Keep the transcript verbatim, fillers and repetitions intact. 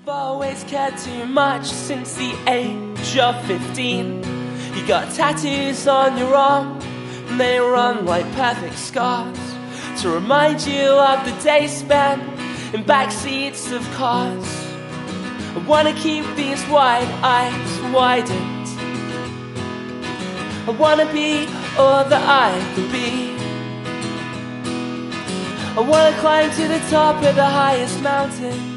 I've always cared too much since the age of fifteen. You got tattoos on your arm, and they run like perfect scars to remind you of the day spent in backseats of cars. I wanna keep these wide eyes widened. I wanna be all that I could be. I wanna climb to the top of the highest mountain